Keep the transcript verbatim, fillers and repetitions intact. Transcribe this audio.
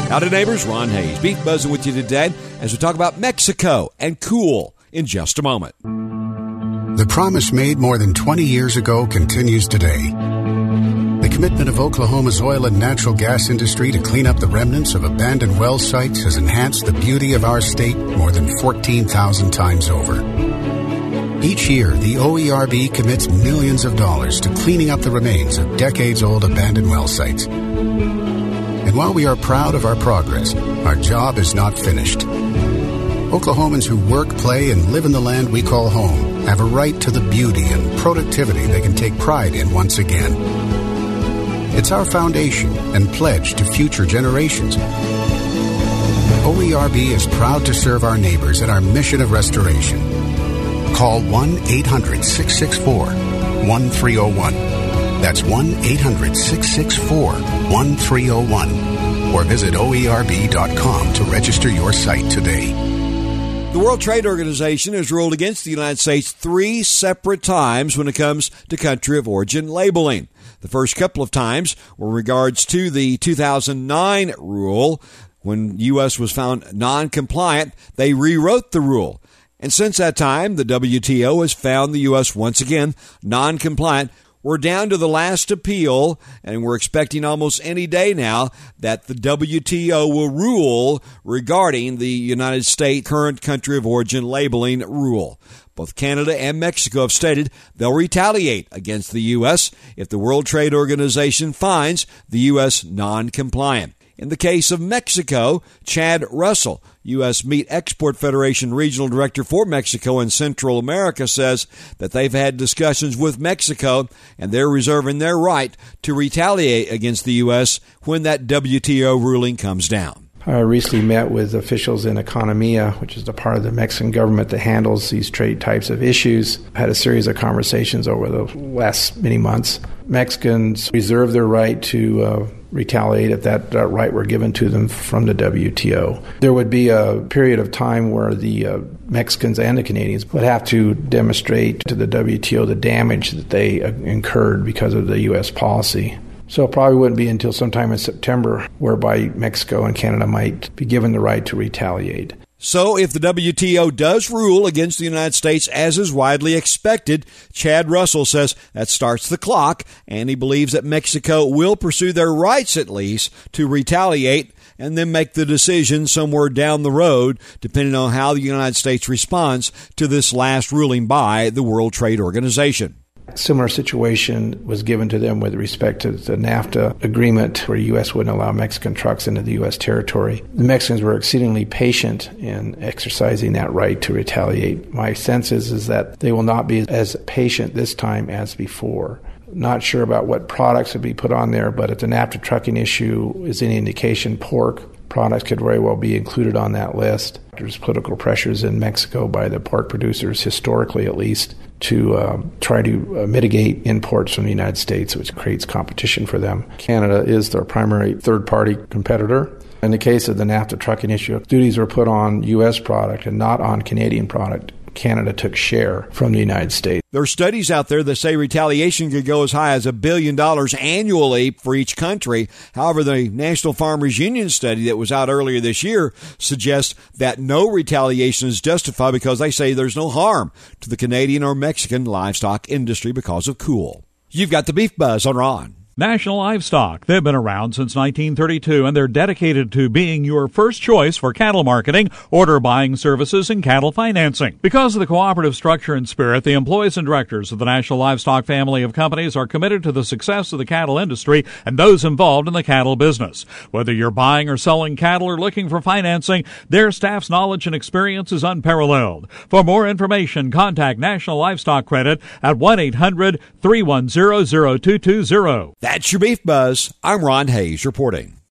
Howdy, neighbors. Ron Hayes, Beef Buzzing with you today as we talk about Mexico and cool in just a moment. The promise made more than twenty years ago continues today. The commitment of Oklahoma's oil and natural gas industry to clean up the remnants of abandoned well sites has enhanced the beauty of our state more than fourteen thousand times over. Each year, the O E R B commits millions of dollars to cleaning up the remains of decades-old abandoned well sites. And while we are proud of our progress, our job is not finished. Oklahomans who work, play, and live in the land we call home have a right to the beauty and productivity they can take pride in once again. It's our foundation and pledge to future generations. O E R B is proud to serve our neighbors in our mission of restoration. Call one eight hundred six six four one three zero one. That's one eight hundred six six four one three zero one. Or visit O E R B dot com to register your site today. The World Trade Organization has ruled against the United States three separate times when it comes to country of origin labeling. The first couple of times were in regards to the two thousand nine rule. When U S was found non-compliant, they rewrote the rule. And since that time, the W T O has found the U S once again non-compliant. We're down to the last appeal, and we're expecting almost any day now that the W T O will rule regarding the United States current country of origin labeling rule. Both Canada and Mexico have stated they'll retaliate against the U S if the World Trade Organization finds the U S non-compliant. In the case of Mexico, Chad Russell, U S Meat Export Federation Regional Director for Mexico and Central America, says that they've had discussions with Mexico and they're reserving their right to retaliate against the U S when that W T O ruling comes down. I recently met with officials in Economia, which is the part of the Mexican government that handles these trade types of issues. I had a series of conversations over the last many months. Mexicans reserve their right to uh, retaliate if that uh, right were given to them from the W T O. There would be a period of time where the uh, Mexicans and the Canadians would have to demonstrate to the W T O the damage that they uh, incurred because of the U S policy. So it probably wouldn't be until sometime in September whereby Mexico and Canada might be given the right to retaliate. So if the W T O does rule against the United States, as is widely expected, Chad Russell says that starts the clock, and he believes that Mexico will pursue their rights, at least, to retaliate and then make the decision somewhere down the road, depending on how the United States responds to this last ruling by the World Trade Organization. Similar situation was given to them with respect to the NAFTA agreement where the U S wouldn't allow Mexican trucks into the U S territory. The Mexicans were exceedingly patient in exercising that right to retaliate. My sense is, is that they will not be as patient this time as before. Not sure about what products would be put on there, but if the NAFTA trucking issue is any indication, pork products could very well be included on that list. There's political pressures in Mexico by the pork producers, historically at least, to uh, try to uh, mitigate imports from the United States, which creates competition for them. Canada is their primary third-party competitor. In the case of the NAFTA trucking issue, duties were put on U S product and not on Canadian product. Canada took share from the United States. There are studies out there that say retaliation could go as high as a billion dollars annually for each country. However, the National Farmers Union study that was out earlier this year suggests that no retaliation is justified because they say there's no harm to the Canadian or Mexican livestock industry because of cool. You've got the Beef Buzz on Ron. National Livestock. They've been around since nineteen thirty-two, and they're dedicated to being your first choice for cattle marketing, order buying services, and cattle financing. Because of the cooperative structure and spirit, the employees and directors of the National Livestock family of companies are committed to the success of the cattle industry and those involved in the cattle business. Whether you're buying or selling cattle or looking for financing, their staff's knowledge and experience is unparalleled. For more information, contact National Livestock Credit at one eight hundred three one zero zero two two zero. That's your Beef Buzz. I'm Ron Hayes reporting.